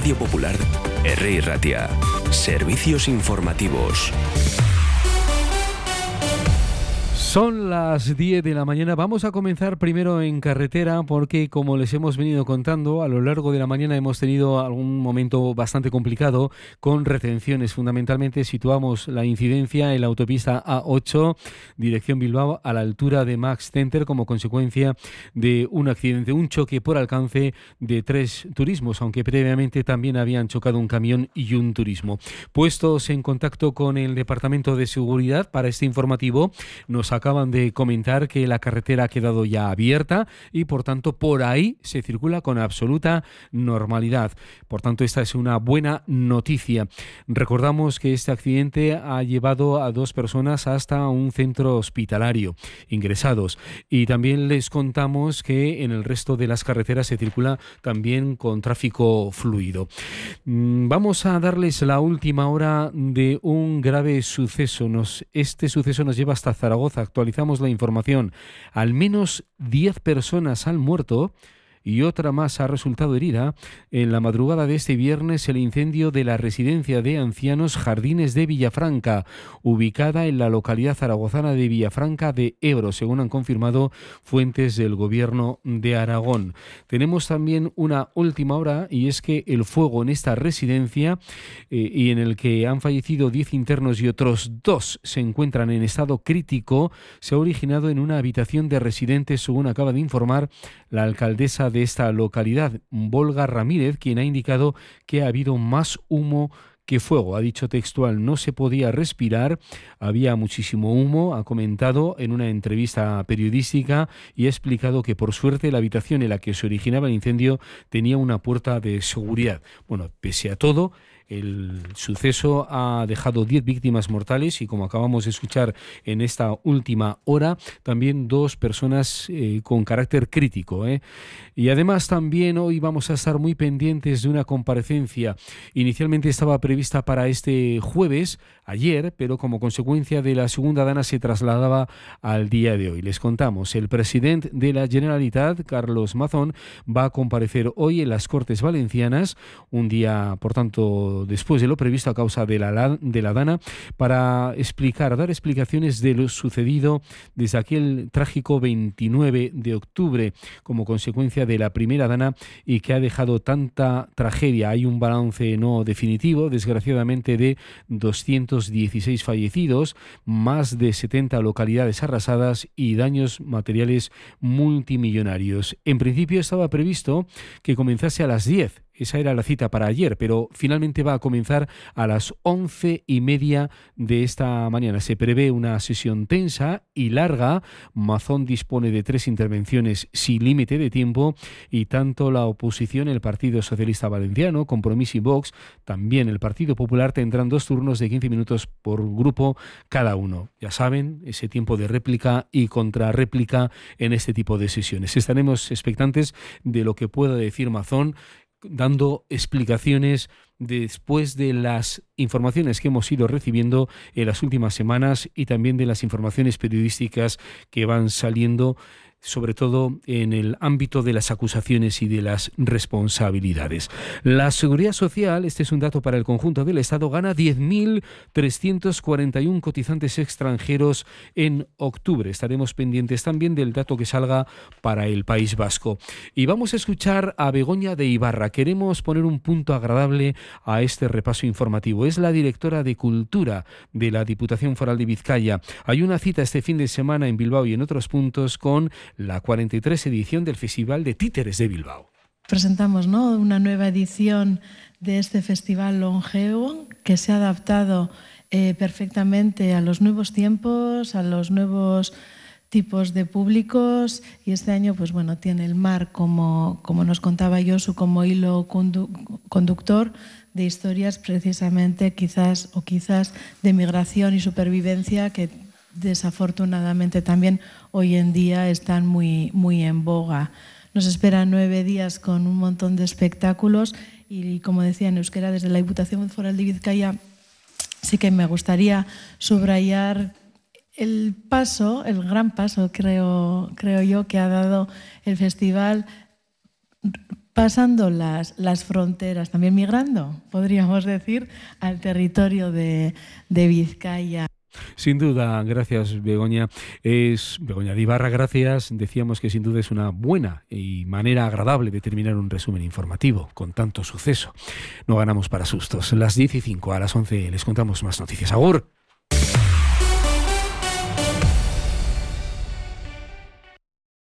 Radio Popular, R. Ratia. Servicios informativos. Son las 10 de la mañana. Vamos a comenzar primero en carretera porque, como les hemos venido contando, a lo largo de la mañana hemos tenido algún momento bastante complicado con retenciones. Fundamentalmente situamos la incidencia en la autopista A8, dirección Bilbao, a la altura de Max Center, como consecuencia de un accidente, un choque por alcance de 3 turismos, aunque previamente también habían chocado un camión y un turismo. Puestos en contacto con el Departamento de Seguridad para este informativo, nos acaban de comentar que la carretera ha quedado ya abierta y, por tanto, por ahí se circula con absoluta normalidad. Por tanto, esta es una buena noticia. Recordamos que este accidente ha llevado a 2 personas hasta un centro hospitalario ingresados, y también les contamos que en el resto de las carreteras se circula también con tráfico fluido. Vamos a darles la última hora de un grave suceso. Este suceso nos lleva hasta Zaragoza. Actualizamos la información. Al menos 10 personas han muerto y otra más ha resultado herida en la madrugada de este viernes el incendio de la residencia de ancianos Jardines de Villafranca, ubicada en la localidad zaragozana de Villafranca de Ebro, según han confirmado fuentes del Gobierno de Aragón. Tenemos también una última hora, y es que el fuego en esta residencia, y en el que han fallecido 10 internos y otros 2 se encuentran en estado crítico, se ha originado en una habitación de residentes, según acaba de informar la alcaldesa de esta localidad, Volga Ramírez, quien ha indicado que ha habido más humo que fuego. Ha dicho textual: no se podía respirar, había muchísimo humo. Ha comentado en una entrevista periodística y ha explicado que, por suerte, la habitación en la que se originaba el incendio tenía una puerta de seguridad. Bueno, pese a todo, el suceso ha dejado 10 víctimas mortales y, como acabamos de escuchar en esta última hora, también 2 personas con carácter crítico. Y además también hoy vamos a estar muy pendientes de una comparecencia. Inicialmente estaba prevista para este jueves, ayer, pero como consecuencia de la segunda dana se trasladaba al día de hoy. Les contamos, el presidente de la Generalitat, Carlos Mazón, va a comparecer hoy en las Cortes Valencianas, un día, por tanto, después de lo previsto a causa de la dana, para dar explicaciones de lo sucedido desde aquel trágico 29 de octubre como consecuencia de la primera dana y que ha dejado tanta tragedia. Hay un balance no definitivo, desgraciadamente, de 216 fallecidos, más de 70 localidades arrasadas y daños materiales multimillonarios. En principio estaba previsto que comenzase a las 10. Esa era la cita para ayer, pero finalmente va a comenzar a las 11:30 de esta mañana. Se prevé una sesión tensa y larga. Mazón dispone de 3 intervenciones sin límite de tiempo, y tanto la oposición, el Partido Socialista Valenciano, Compromís y Vox, también el Partido Popular, tendrán 2 turnos de 15 minutos por grupo cada uno. Ya saben, ese tiempo de réplica y contrarréplica en este tipo de sesiones. Estaremos expectantes de lo que pueda decir Mazón, dando explicaciones después de las informaciones que hemos ido recibiendo en las últimas semanas y también de las informaciones periodísticas que van saliendo, sobre todo en el ámbito de las acusaciones y de las responsabilidades. La Seguridad Social, este es un dato para el conjunto del Estado, gana 10.341 cotizantes extranjeros en octubre. Estaremos pendientes también del dato que salga para el País Vasco. Y vamos a escuchar a Begoña de Ibarra. Queremos poner un punto agradable a este repaso informativo. Es la directora de Cultura de la Diputación Foral de Vizcaya. Hay una cita este fin de semana en Bilbao y en otros puntos con la 43 edición del Festival de Títeres de Bilbao. Presentamos, ¿no?, una nueva edición de este festival longevo que se ha adaptado perfectamente a los nuevos tiempos, a los nuevos tipos de públicos, y este año, pues bueno, tiene el mar como nos contaba Josu, como hilo conductor de historias precisamente quizás de migración y supervivencia que desafortunadamente también hoy en día están muy, muy en boga. Nos esperan 9 días con un montón de espectáculos y, como decía, en euskera, desde la Diputación Foral de Vizcaya, sí que me gustaría subrayar el gran paso, creo yo, que ha dado el festival pasando las fronteras, también migrando, podríamos decir, al territorio de Vizcaya. Sin duda, gracias Begoña. Es Begoña de Ibarra, gracias. Decíamos que sin duda es una buena y manera agradable de terminar un resumen informativo con tanto suceso. No ganamos para sustos. Las 10:05, a las 11 les contamos más noticias. Agur.